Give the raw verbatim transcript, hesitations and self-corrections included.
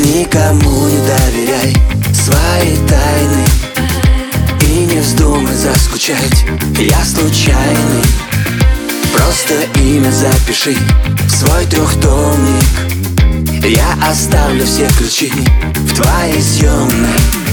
Никому не доверяй свои тайны и не вздумай заскучать, я случайный. Просто имя запиши в свой трехтомник, я оставлю все ключи в твоей съемной.